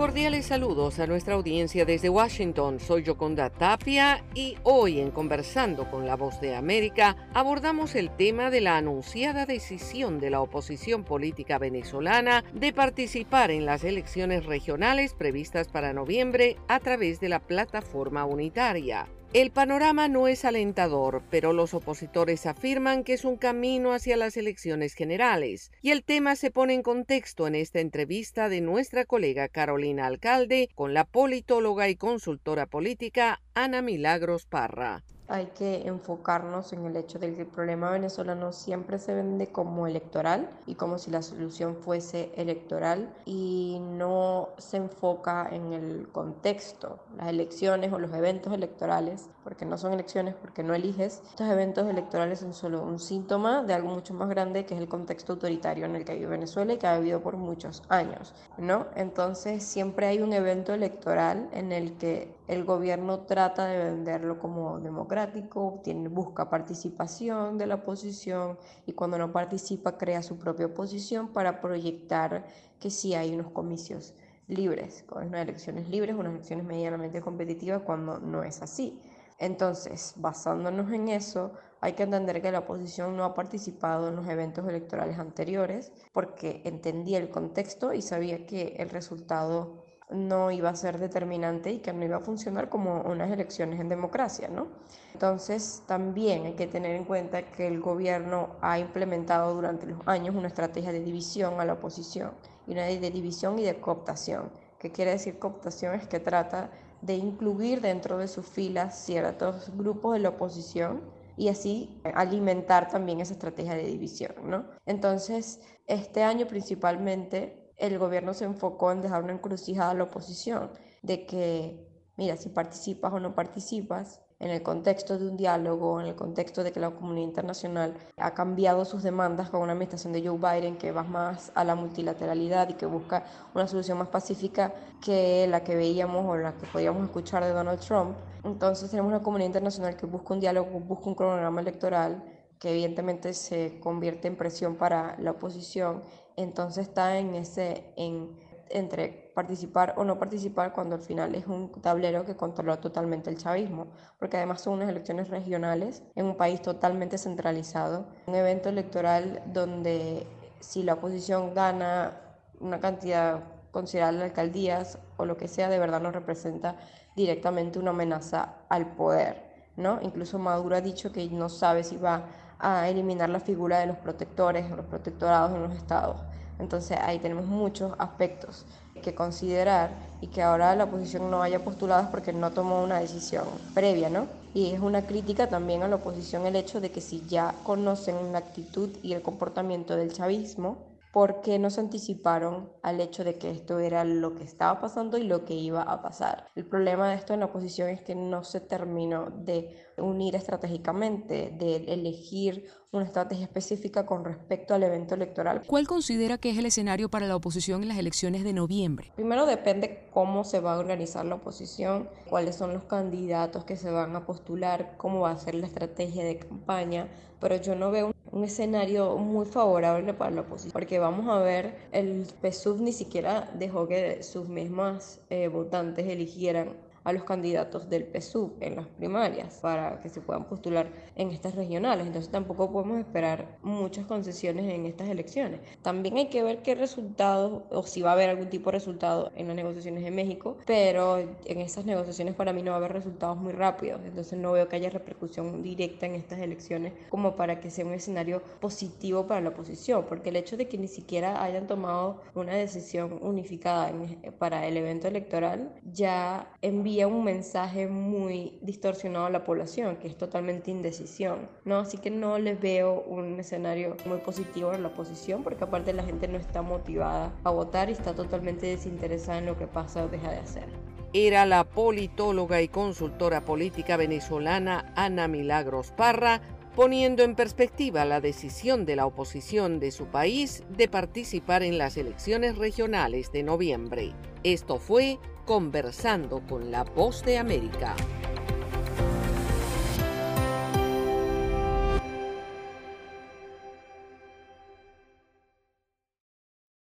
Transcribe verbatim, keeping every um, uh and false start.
Cordiales saludos a nuestra audiencia desde Washington. Soy Yoconda Tapia y hoy en Conversando con la Voz de América abordamos el tema de la anunciada decisión de la oposición política venezolana de participar en las elecciones regionales previstas para noviembre a través de la plataforma unitaria. El panorama no es alentador, pero los opositores afirman que es un camino hacia las elecciones generales, y el tema se pone en contexto en esta entrevista de nuestra colega Carolina Alcalde con la politóloga y consultora política Ana Milagros Parra. Hay que enfocarnos en el hecho de que el problema venezolano siempre se vende como electoral y como si la solución fuese electoral y no se enfoca en el contexto, las elecciones o los eventos electorales, porque no son elecciones, porque no eliges. Estos eventos electorales son solo un síntoma de algo mucho más grande, que es el contexto autoritario en el que vive Venezuela y que ha vivido por muchos años, ¿no? Entonces siempre hay un evento electoral en el que el gobierno trata de venderlo como democrático, tiene, busca participación de la oposición y cuando no participa crea su propia oposición para proyectar que sí hay unos comicios libres, unas elecciones libres, unas elecciones medianamente competitivas cuando no es así. Entonces, basándonos en eso, hay que entender que la oposición no ha participado en los eventos electorales anteriores porque entendía el contexto y sabía que el resultado no iba a ser determinante y que no iba a funcionar como unas elecciones en democracia, ¿no? Entonces, también hay que tener en cuenta que el gobierno ha implementado durante los años una estrategia de división a la oposición, y una de división y de cooptación. ¿Qué quiere decir cooptación? Es que trata de incluir dentro de sus filas ciertos grupos de la oposición y así alimentar también esa estrategia de división, ¿no? Entonces, este año principalmente el gobierno se enfocó en dejar una encrucijada a la oposición, de que, mira, si participas o no participas, en el contexto de un diálogo, en el contexto de que la comunidad internacional ha cambiado sus demandas con una administración de Joe Biden que va más a la multilateralidad y que busca una solución más pacífica que la que veíamos o la que podíamos escuchar de Donald Trump. Entonces tenemos una comunidad internacional que busca un diálogo, busca un cronograma electoral que evidentemente se convierte en presión para la oposición. Entonces está en ese, en, entre participar o no participar, cuando al final es un tablero que controla totalmente el chavismo, porque además son unas elecciones regionales en un país totalmente centralizado, un evento electoral donde si la oposición gana una cantidad considerable de alcaldías o lo que sea, de verdad no representa directamente una amenaza al poder, ¿no? Incluso Maduro ha dicho que no sabe si va a eliminar la figura de los protectores o los protectorados en los estados. Entonces ahí tenemos muchos aspectos que considerar y que ahora la oposición no haya postulado porque no tomó una decisión previa, ¿no? Y es una crítica también a la oposición el hecho de que si ya conocen la actitud y el comportamiento del chavismo, ¿por qué no se anticiparon al hecho de que esto era lo que estaba pasando y lo que iba a pasar? El problema de esto en la oposición es que no se terminó de unir estratégicamente, de elegir una estrategia específica con respecto al evento electoral. ¿Cuál considera que es el escenario para la oposición en las elecciones de noviembre? Primero depende cómo se va a organizar la oposición, cuáles son los candidatos que se van a postular, cómo va a ser la estrategia de campaña, pero yo no veo un escenario muy favorable para la oposición, porque vamos a ver, el P S U V ni siquiera dejó que sus mismas eh, votantes eligieran a los candidatos del P S U V en las primarias para que se puedan postular en estas regionales. Entonces tampoco podemos esperar muchas concesiones en estas elecciones. También hay que ver qué resultados, o si va a haber algún tipo de resultado en las negociaciones de México, pero en esas negociaciones para mí no va a haber resultados muy rápidos. Entonces no veo que haya repercusión directa en estas elecciones como para que sea un escenario positivo para la oposición, porque el hecho de que ni siquiera hayan tomado una decisión unificada en, para el evento electoral ya envía un mensaje muy distorsionado a la población, que es totalmente indecisión, ¿no? Así que no les veo un escenario muy positivo en la oposición, porque aparte la gente no está motivada a votar y está totalmente desinteresada en lo que pasa o deja de hacer. Era la politóloga y consultora política venezolana Ana Milagros Parra, poniendo en perspectiva la decisión de la oposición de su país de participar en las elecciones regionales de noviembre. Esto fue Conversando con la Voz de América.